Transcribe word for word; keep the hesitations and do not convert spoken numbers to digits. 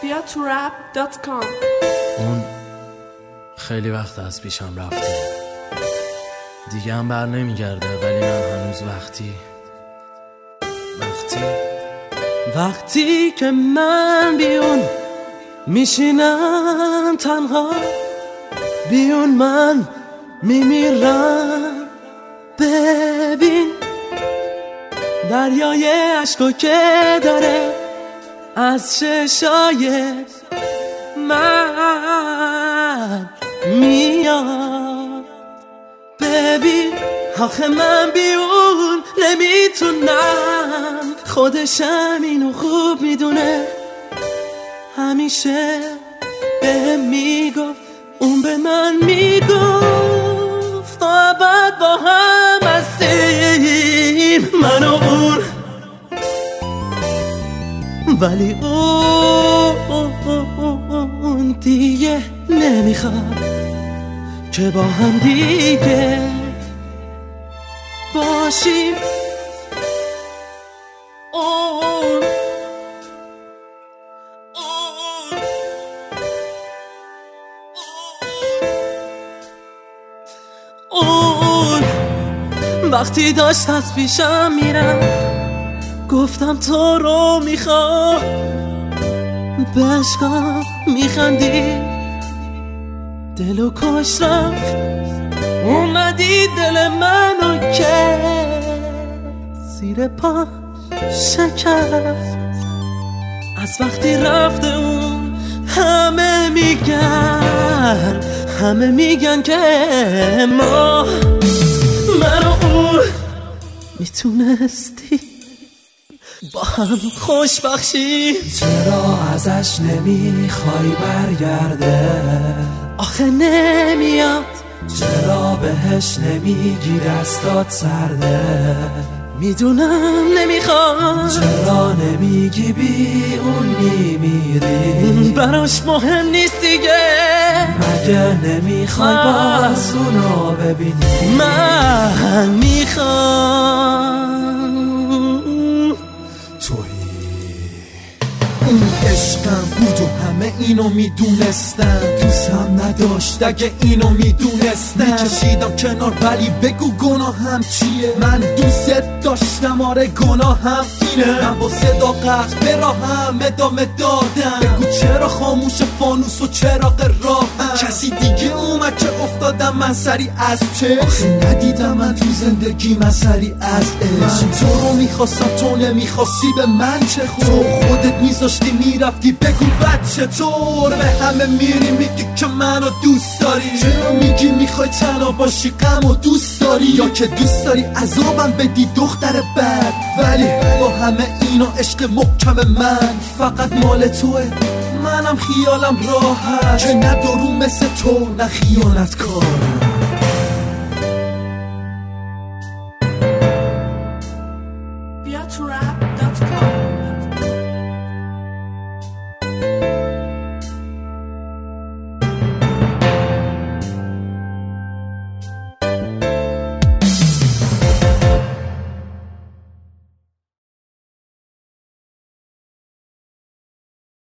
آسیا تو رپ دات کام. اون خیلی وقت از پیشم رفته، دیگه هم بر نمیگرده، ولی من هنوز وقتی وقتی وقتی که من بیون میشینم تنها، بیون من میمیرم. ببین دریای عشقو که داره از چشای من میاد. ببین آخه من بیون نمیتونم، خودشم اینو خوب میدونه، همیشه بهم میگفت، اون به من میگفت ابد با هم هستیم من و اون، ولی اون دیگه نمیخواد که با هم دیگه باشیم. اون اون وقتی داشت از پیشم میرم، گفتم تو رو میخوام، بشکام میخندی، دلو کش رفت، اومدی دل منو که زیر پا شکست. از وقتی رفته اون همه میگن، همه میگن که ما من و اون میتونستی با هم خوش بخشی. چرا ازش نمیخوای برگرده؟ آخه نمیاد. چرا بهش نمیگی دستات سرده؟ میدونم نمیخواد. چرا نمیگی بی اون میمیری؟ براش مهم نیست دیگه. مگه نمیخوای باز اونو ببینی؟ من میخوام اون عشقم بود و همه اینو میدونستن، دوستم نداشت اگه اینو میدونستن. میکشیدم کنار ولی بگو گناهم چیه؟ من دوست داشتم آره گناهم اینه، من با صداقت به راهم ادامه دادم. بگو چرا خاموش فانوس و چراغ راهم؟ کسی دیگه اومد که افتادم من سری از چه؟ آخه ندیدم من تو زندگی من سری از عشق. من تو رو میخواستم تو نمیخواستی به من چه خود؟ تو خودت میذاشتی میرفتی. بگو بچه طور به همه میری میگی که منو دوست داری. چرا میگی میخوای تنها باشی غم و دوست داری؟ یا که دوست داری عذابم بدی دختر بد؟ ولی با همه اینا عشق محکم من فقط مال توه. منم خیالم راحت که ندارم مثل تو نه خیانت کارم.